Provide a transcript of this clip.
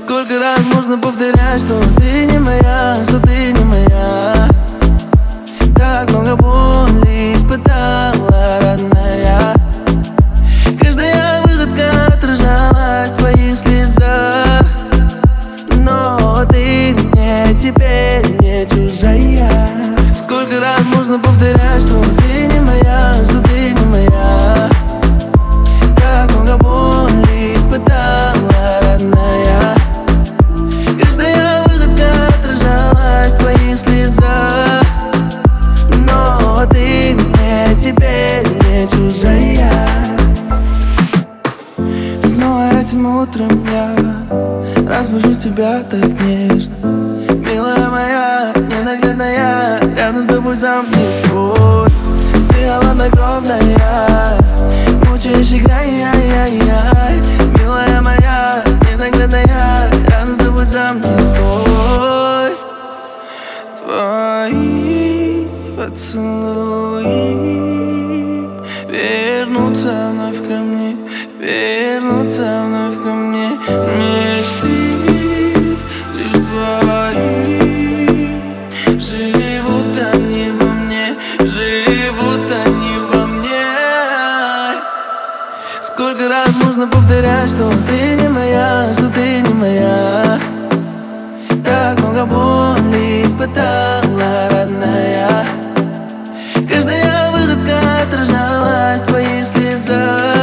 Сколько раз можно повторять, что ты не моя, что ты не моя. Так много боли испытала, родная. Каждая выходка отражалась в твоих слезах. Но ты мне теперь не чужая. Сколько раз можно повторять, что ты не моя, что ты не моя. Так много боли испытала, родная. Каждая выходка отражалась в твоих слезах. Но ты мне теперь не чужая. Снова этим утром я разбужу тебя так нежно. Милая моя, ненаглядная, рядом с тобой сам не свой. Ты холоднокровная, мучаешь, играй, яй-яй-яй. Милая моя, ненаглядная, рядом с тобой сам не свой. Твои поцелуи вернутся вновь ко мне, вернутся вновь ко мне. Мечты лишь твои, живут они во мне, живут они во мне. Сколько раз можно повторять, что ты не моя, что ты не моя. Так много боли испытала, родная. Каждая выходка отражалась в твоих слезах.